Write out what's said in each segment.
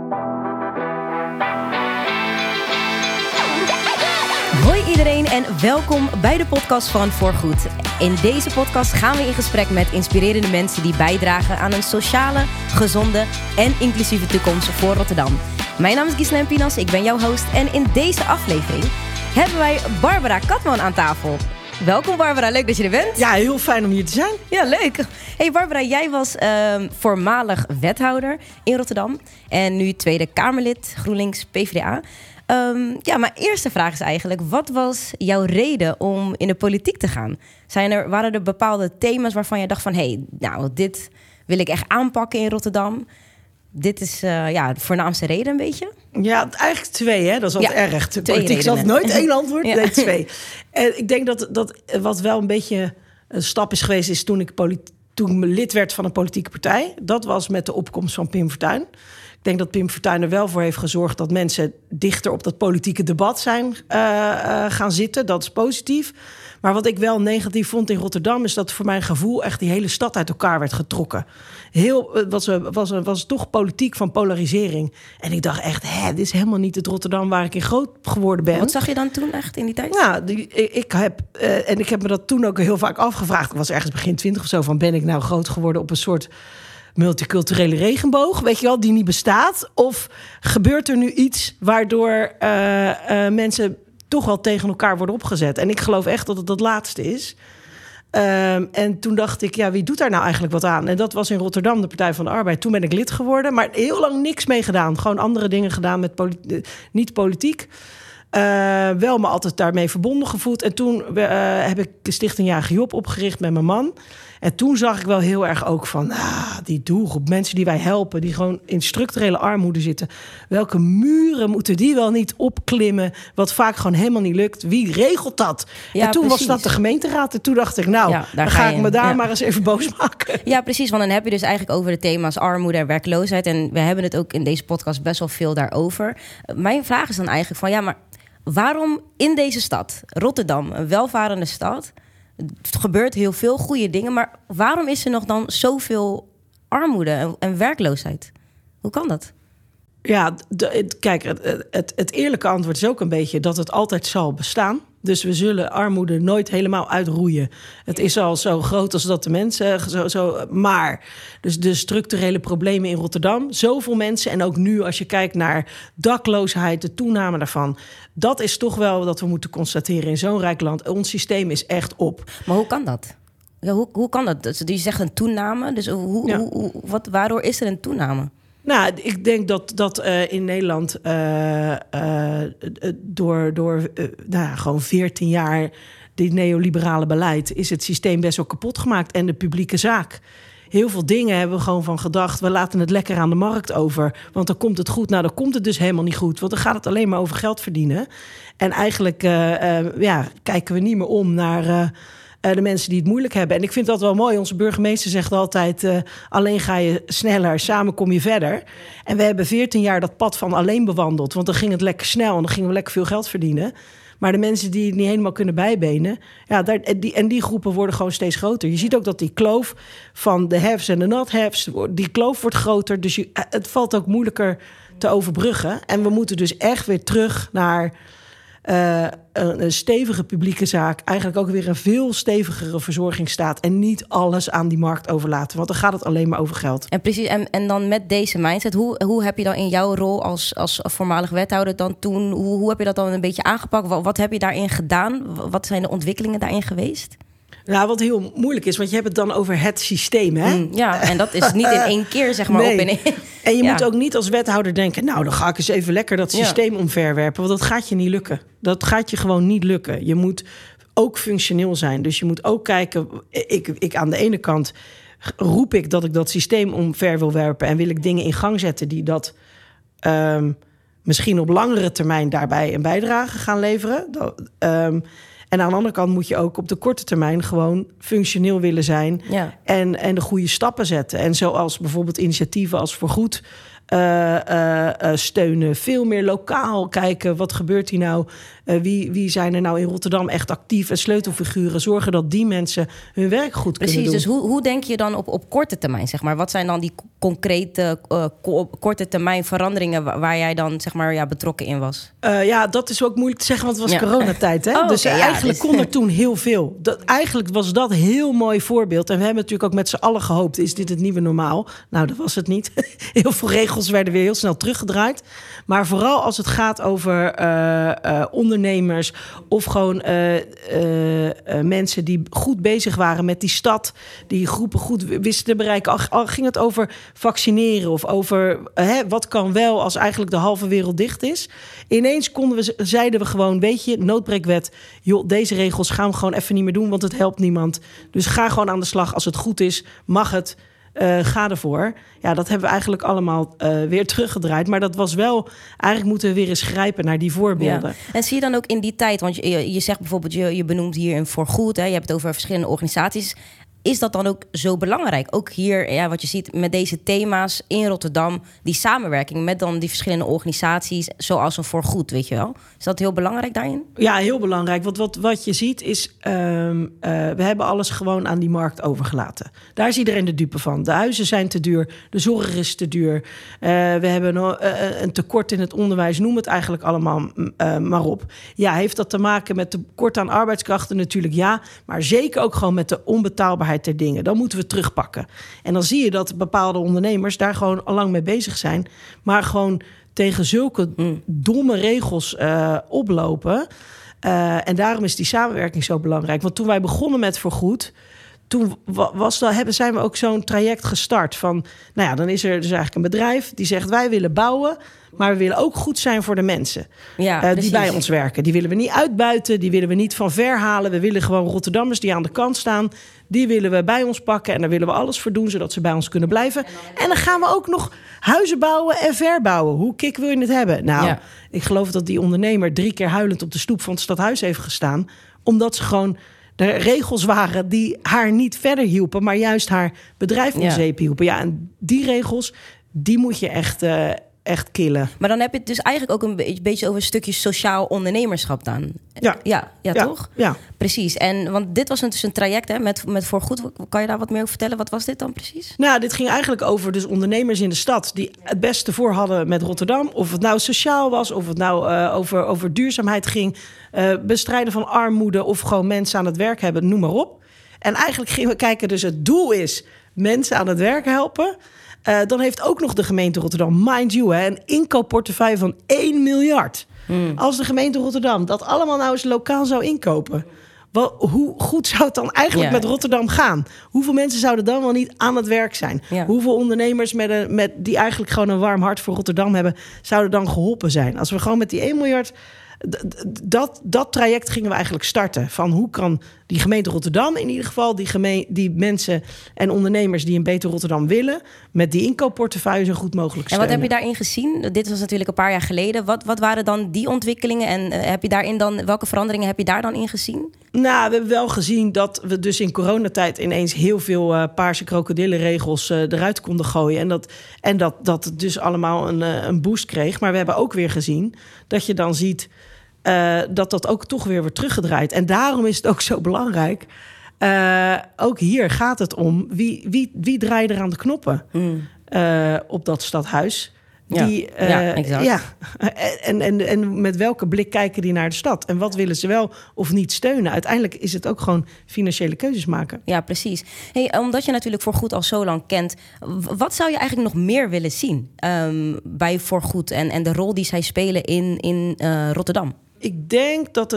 Hoi iedereen en welkom bij de podcast van Voorgoed. In deze podcast gaan we in gesprek met inspirerende mensen die bijdragen aan een sociale, gezonde en inclusieve toekomst voor Rotterdam. Mijn naam is Ghislaine Pinas, ik ben jouw host en in deze aflevering hebben wij Barbara Katman aan tafel. Welkom Barbara, leuk dat je er bent. Ja, heel fijn om hier te zijn. Ja, leuk. Hey Barbara, jij was voormalig wethouder in Rotterdam en nu Tweede Kamerlid GroenLinks PvdA. Maar eerste vraag is eigenlijk, wat was jouw reden om in de politiek te gaan? Waren er bepaalde thema's waarvan je dacht van, dit wil ik echt aanpakken in Rotterdam? Dit is de voornaamste reden een beetje? Ja, eigenlijk twee, hè? Dat is altijd erg. De politiek is altijd nooit één antwoord, nee, twee. En ik denk dat wat wel een beetje een stap is geweest, is toen ik lid werd van een politieke partij. Dat was met de opkomst van Pim Fortuyn. Ik denk dat Pim Fortuyn er wel voor heeft gezorgd dat mensen dichter op dat politieke debat zijn gaan zitten. Dat is positief. Maar wat ik wel negatief vond in Rotterdam is dat voor mijn gevoel echt die hele stad uit elkaar werd getrokken. Was toch politiek van polarisering. En ik dacht echt, dit is helemaal niet het Rotterdam waar ik in groot geworden ben. Wat zag je dan toen echt in die tijd? Ja, ik heb me dat toen ook heel vaak afgevraagd. Ik was ergens begin 20 of zo van, ben ik nou groot geworden op een soort multiculturele regenboog, weet je wel, die niet bestaat? Of gebeurt er nu iets waardoor mensen toch wel tegen elkaar worden opgezet? En ik geloof echt dat het dat laatste is. En toen dacht ik, wie doet daar nou eigenlijk wat aan? En dat was in Rotterdam de Partij van de Arbeid. Toen ben ik lid geworden, maar heel lang niks mee gedaan. Gewoon andere dingen gedaan met niet politiek. Wel me altijd daarmee verbonden gevoeld. En toen heb ik de Stichting Jarige Job opgericht met mijn man. En toen zag ik wel heel erg ook van die doelgroep, mensen die wij helpen, die gewoon in structurele armoede zitten. Welke muren moeten die wel niet opklimmen, wat vaak gewoon helemaal niet lukt? Wie regelt dat? Ja, en toen was dat de gemeenteraad. En toen dacht ik, dan ga ik me daar maar eens even boos maken. Ja, precies. Want dan heb je dus eigenlijk over de thema's armoede en werkloosheid. En we hebben het ook in deze podcast best wel veel daarover. Mijn vraag is dan eigenlijk van, maar waarom in deze stad, Rotterdam, een welvarende stad, het gebeurt heel veel goede dingen, maar waarom is er nog dan zoveel armoede en werkloosheid? Hoe kan dat? Ja, kijk, het eerlijke antwoord is ook een beetje dat het altijd zal bestaan. Dus we zullen armoede nooit helemaal uitroeien. Het is al zo groot als dat de mensen maar dus de structurele problemen in Rotterdam, zoveel mensen, en ook nu als je kijkt naar dakloosheid, de toename daarvan, dat is toch wel dat we moeten constateren in zo'n rijk land. Ons systeem is echt op. Maar hoe kan dat? Ja, hoe kan dat? Dus je zegt een toename. Dus waardoor is er een toename? Nou, ik denk dat in Nederland door gewoon 14 jaar dit neoliberale beleid is het systeem best wel kapot gemaakt. En de publieke zaak. Heel veel dingen hebben we gewoon van gedacht, we laten het lekker aan de markt over. Want dan komt het goed. Nou, dan komt het dus helemaal niet goed. Want dan gaat het alleen maar over geld verdienen. En eigenlijk kijken we niet meer om naar de mensen die het moeilijk hebben. En ik vind dat wel mooi. Onze burgemeester zegt altijd, alleen ga je sneller, samen kom je verder. En we hebben 14 jaar dat pad van alleen bewandeld. Want dan ging het lekker snel en dan gingen we lekker veel geld verdienen. Maar de mensen die het niet helemaal kunnen bijbenen, die groepen worden gewoon steeds groter. Je ziet ook dat die kloof van de haves en de not-haves, die kloof wordt groter. Dus het valt ook moeilijker te overbruggen. En we moeten dus echt weer terug naar een stevige publieke zaak, eigenlijk ook weer een veel stevigere verzorgingsstaat en niet alles aan die markt overlaten, want dan gaat het alleen maar over geld. En precies, en dan met deze mindset, hoe heb je dan in jouw rol als voormalig wethouder dan toen, hoe heb je dat dan een beetje aangepakt? Wat heb je daarin gedaan? Wat zijn de ontwikkelingen daarin geweest? Nou, wat heel moeilijk is, want je hebt het dan over het systeem, hè? Ja, en dat is niet in één keer, zeg maar, nee. op in één. En je moet ook niet als wethouder denken, dan ga ik eens even lekker dat systeem omverwerpen. Want dat gaat je niet lukken. Dat gaat je gewoon niet lukken. Je moet ook functioneel zijn. Dus je moet ook kijken, ik aan de ene kant roep ik dat ik dat systeem omver wil werpen en wil ik dingen in gang zetten die dat misschien op langere termijn daarbij een bijdrage gaan leveren. En aan de andere kant moet je ook op de korte termijn gewoon functioneel willen zijn en de goede stappen zetten. En zoals bijvoorbeeld initiatieven als Voorgoed steunen. Veel meer lokaal kijken, wat gebeurt hier nou? Wie zijn er nou in Rotterdam echt actief en sleutelfiguren? Zorgen dat die mensen hun werk goed kunnen doen. Precies, dus hoe denk je dan op korte termijn, zeg maar? Wat zijn dan die concrete korte termijn veranderingen waar jij dan, zeg maar, betrokken in was? Dat is ook moeilijk te zeggen, want het was coronatijd. Hè? Dus eigenlijk kon er toen heel veel. Eigenlijk was dat een heel mooi voorbeeld. En we hebben natuurlijk ook met z'n allen gehoopt, is dit het nieuwe normaal? Nou, dat was het niet. Heel veel regels werden weer heel snel teruggedraaid. Maar vooral als het gaat over ondernemers of gewoon mensen die goed bezig waren met die stad, die groepen goed wisten te bereiken. Al ging het over vaccineren of over wat kan wel als eigenlijk de halve wereld dicht is. Ineens zeiden we gewoon, weet je, noodbreekwet, joh, deze regels gaan we gewoon even niet meer doen, want het helpt niemand. Dus ga gewoon aan de slag. Als het goed is, mag het. Ga ervoor. Ja, dat hebben we eigenlijk allemaal weer teruggedraaid. Maar dat was wel... Eigenlijk moeten we weer eens grijpen naar die voorbeelden. Ja. En zie je dan ook in die tijd... Want je zegt bijvoorbeeld, je benoemt hier een voorgoed. Hè, je hebt het over verschillende organisaties. Is dat dan ook zo belangrijk? Ook hier, wat je ziet met deze thema's in Rotterdam... die samenwerking met dan die verschillende organisaties... zoals een voorgoed, weet je wel? Is dat heel belangrijk daarin? Ja, heel belangrijk. Want wat je ziet is... we hebben alles gewoon aan die markt overgelaten. Daar is iedereen de dupe van. De huizen zijn te duur, de zorg is te duur. We hebben een tekort in het onderwijs. Noem het eigenlijk allemaal maar op. Ja, heeft dat te maken met tekort aan arbeidskrachten? Natuurlijk ja. Maar zeker ook gewoon met de onbetaalbaarheid ter dingen. Dan moeten we terugpakken. En dan zie je dat bepaalde ondernemers daar gewoon al lang mee bezig zijn. Maar gewoon tegen zulke domme regels oplopen. En daarom is die samenwerking zo belangrijk. Want toen wij begonnen met voorgoed, toen zijn we ook zo'n traject gestart van, nou ja, dan is er dus eigenlijk een bedrijf die zegt, wij willen bouwen, maar we willen ook goed zijn voor de mensen die bij ons werken. Die willen we niet uitbuiten, die willen we niet van ver halen. We willen gewoon Rotterdammers die aan de kant staan, die willen we bij ons pakken en daar willen we alles voor doen, zodat ze bij ons kunnen blijven. En dan gaan we ook nog huizen bouwen en verbouwen. Hoe kick wil je het hebben? Nou, ik geloof dat die ondernemer 3 keer huilend op de stoep van het stadhuis heeft gestaan, omdat ze gewoon de regels waren die haar niet verder hielpen, maar juist haar bedrijf om zeep hielpen. Ja, en die regels, die moet je echt killen. Maar dan heb je het dus eigenlijk ook een beetje over een stukje sociaal ondernemerschap dan. Ja, toch? Ja. Precies. En want dit was dus een traject hè, met voorgoed. Kan je daar wat meer over vertellen? Wat was dit dan precies? Nou, dit ging eigenlijk over dus ondernemers in de stad die het beste voor hadden met Rotterdam. Of het nou sociaal was, of het nou over duurzaamheid ging, bestrijden van armoede of gewoon mensen aan het werk hebben, noem maar op. En eigenlijk gingen we kijken, dus het doel is mensen aan het werk helpen. Dan heeft ook nog de gemeente Rotterdam, mind you, een inkoopportefeuille van 1 miljard. Als de gemeente Rotterdam dat allemaal nou eens lokaal zou inkopen, hoe goed zou het dan eigenlijk met Rotterdam gaan? Hoeveel mensen zouden dan wel niet aan het werk zijn? Ja. Hoeveel ondernemers die eigenlijk gewoon een warm hart voor Rotterdam hebben, zouden dan geholpen zijn? Als we gewoon met die 1 miljard... Dat traject gingen we eigenlijk starten. Van hoe kan die gemeente Rotterdam in ieder geval die mensen en ondernemers die een beter Rotterdam willen, met die inkoopportefeuille zo goed mogelijk steunen. En wat heb je daarin gezien? Dit was natuurlijk een paar jaar geleden. Wat waren dan die ontwikkelingen en heb je daarin dan, welke veranderingen heb je daar dan in gezien? Nou, we hebben wel gezien dat we dus in coronatijd ineens heel veel paarse krokodillenregels eruit konden gooien. En dat het dus allemaal een boost kreeg. Maar we hebben ook weer gezien dat je dan ziet dat ook toch weer wordt teruggedraaid. En daarom is het ook zo belangrijk. Ook hier gaat het om wie draait er aan de knoppen op dat stadhuis. Exact. Ja. En met welke blik kijken die naar de stad? En wat willen ze wel of niet steunen? Uiteindelijk is het ook gewoon financiële keuzes maken. Ja, precies. Hey, omdat je natuurlijk Voorgoed al zo lang kent, wat zou je eigenlijk nog meer willen zien bij Voorgoed en de rol die zij spelen in Rotterdam? Ik denk dat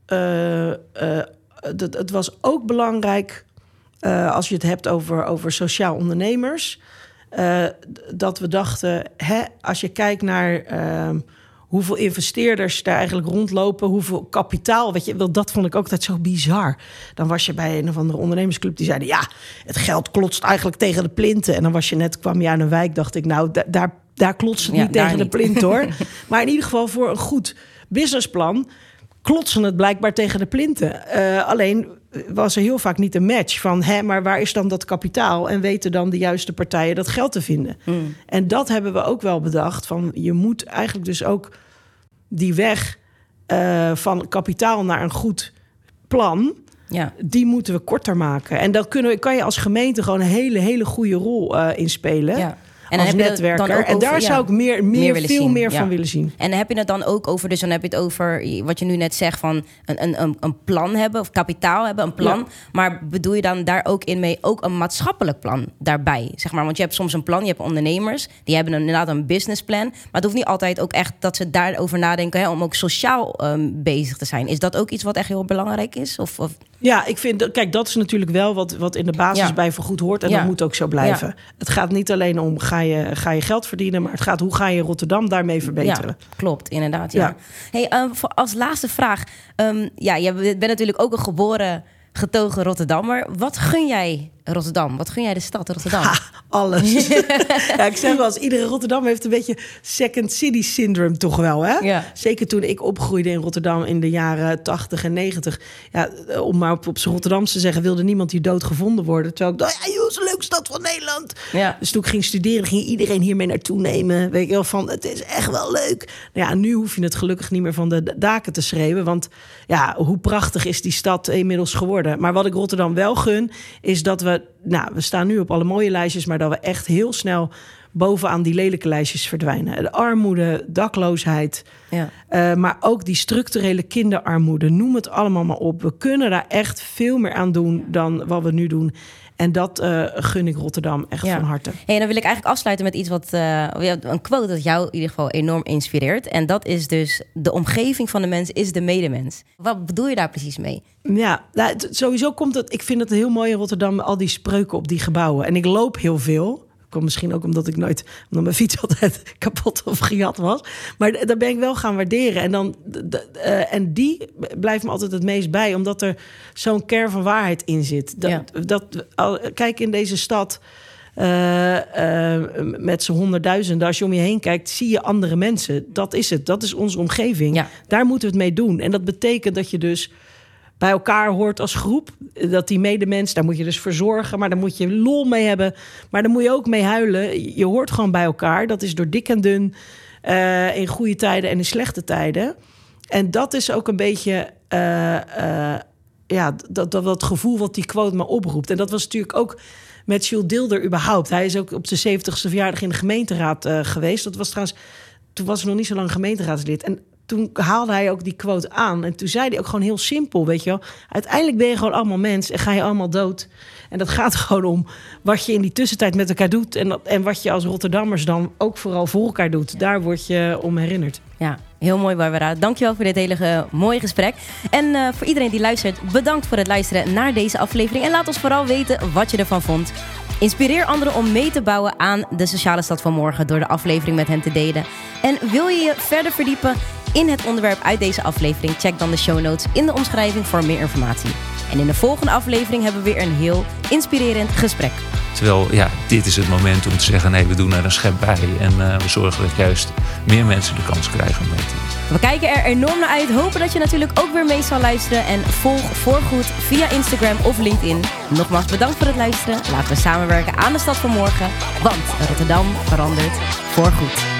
het was ook belangrijk, als je het hebt over sociaal ondernemers, dat we dachten, als je kijkt naar hoeveel investeerders daar eigenlijk rondlopen, hoeveel kapitaal, weet je, dat vond ik ook altijd zo bizar. Dan was je bij een of andere ondernemersclub die zeiden, ja, het geld klotst eigenlijk tegen de plinten. En dan kwam je aan een wijk, dacht ik, nou, daar klotst het niet tegen de plint, hoor. Maar in ieder geval voor een goed businessplan klotsen het blijkbaar tegen de plinten. Alleen was er heel vaak niet een match van... maar waar is dan dat kapitaal? En weten dan de juiste partijen dat geld te vinden? En dat hebben we ook wel bedacht. Van je moet eigenlijk dus ook die weg van kapitaal naar een goed plan... Ja. Die moeten we korter maken. En dat kan je als gemeente gewoon een hele goede rol inspelen... Ja. En als netwerker. En daar zou ik veel meer van willen zien. En dan heb je het dan ook over... Dus dan heb je het over wat je nu net zegt... van een plan hebben of kapitaal hebben, een plan. Ja. Maar bedoel je dan daar ook in mee... ook een maatschappelijk plan daarbij? Zeg maar, want je hebt soms een plan, je hebt ondernemers... die hebben inderdaad een businessplan. Maar het hoeft niet altijd ook echt dat ze daarover nadenken... om ook sociaal bezig te zijn. Is dat ook iets wat echt heel belangrijk is? Of... Ja, ik vind... Kijk, dat is natuurlijk wel wat in de basis bij vergoed hoort. En dat moet ook zo blijven. Ja. Het gaat niet alleen om... Ga je geld verdienen, maar het gaat hoe ga je Rotterdam daarmee verbeteren. Ja, klopt, inderdaad. Ja. Hey, als laatste vraag. Je bent natuurlijk ook een geboren, getogen Rotterdammer. Wat gun jij Rotterdam? Wat gun jij de stad Rotterdam? Alles. Ik zeg wel eens, iedere Rotterdam heeft een beetje second city syndrome toch wel. Hè? Ja. Zeker toen ik opgroeide in Rotterdam in de jaren 80 en 90. Ja, om maar op z'n Rotterdams te zeggen, wilde niemand hier dood gevonden worden. Terwijl ik dacht, joh, het is een leuke stad van Nederland. Ja. Dus toen ik ging studeren, ging iedereen hiermee naartoe nemen. Weet je wel, van het is echt wel leuk. Nou ja, nu hoef je het gelukkig niet meer van de daken te schreeuwen. Want ja, hoe prachtig is die stad inmiddels geworden. Maar wat ik Rotterdam wel gun, is dat we staan nu op alle mooie lijstjes, maar dat we echt heel snel bovenaan die lelijke lijstjes verdwijnen. De armoede, dakloosheid, maar ook die structurele kinderarmoede. Noem het allemaal maar op. We kunnen daar echt veel meer aan doen dan wat we nu doen. En dat gun ik Rotterdam echt van harte. Hey, en dan wil ik eigenlijk afsluiten met iets wat een quote dat jou in ieder geval enorm inspireert. En dat is dus: de omgeving van de mens is de medemens. Wat bedoel je daar precies mee? Ja, sowieso komt het. Ik vind het heel mooi in Rotterdam, al die spreuken op die gebouwen. En ik loop heel veel. Komt misschien ook omdat mijn fiets altijd kapot of gejat was. Maar daar ben ik wel gaan waarderen. En dan en die blijft me altijd het meest bij, omdat er zo'n kern van waarheid in zit. Kijk, in deze stad met z'n 100.000, als je om je heen kijkt, zie je andere mensen. Dat is het. Dat is onze omgeving. Ja. Daar moeten we het mee doen. En dat betekent dat je dus bij elkaar hoort als groep. Dat die medemens, daar moet je dus voor zorgen. Maar daar moet je lol mee hebben. Maar daar moet je ook mee huilen. Je hoort gewoon bij elkaar. Dat is door dik en dun. In goede tijden en in slechte tijden. En dat is ook een beetje dat gevoel wat die quote me oproept. En dat was natuurlijk ook met Jules Deelder überhaupt. Hij is ook op zijn 70ste verjaardag in de gemeenteraad geweest. Dat was trouwens, toen was hij nog niet zo lang gemeenteraadslid. En toen haalde hij ook die quote aan. En toen zei hij ook gewoon heel simpel, weet je wel. Uiteindelijk ben je gewoon allemaal mens en ga je allemaal dood. En dat gaat gewoon om wat je in die tussentijd met elkaar doet. En wat je als Rotterdammers dan ook vooral voor elkaar doet. Daar word je om herinnerd. Ja, heel mooi, Barbara. Dankjewel voor dit hele mooie gesprek. En voor iedereen die luistert, bedankt voor het luisteren naar deze aflevering. En laat ons vooral weten wat je ervan vond. Inspireer anderen om mee te bouwen aan de sociale stad van morgen door de aflevering met hen te delen. En wil je je verder verdiepen in het onderwerp uit deze aflevering? Check dan de show notes in de omschrijving voor meer informatie. En in de volgende aflevering hebben we weer een heel inspirerend gesprek. Terwijl, dit is het moment om te zeggen, nee, we doen er een schep bij. En we zorgen dat juist meer mensen de kans krijgen om mee te doen. We kijken er enorm naar uit. Hopen dat je natuurlijk ook weer mee zal luisteren. En volg Voorgoed via Instagram of LinkedIn. Nogmaals bedankt voor het luisteren. Laten we samenwerken aan de stad van morgen. Want Rotterdam verandert voorgoed.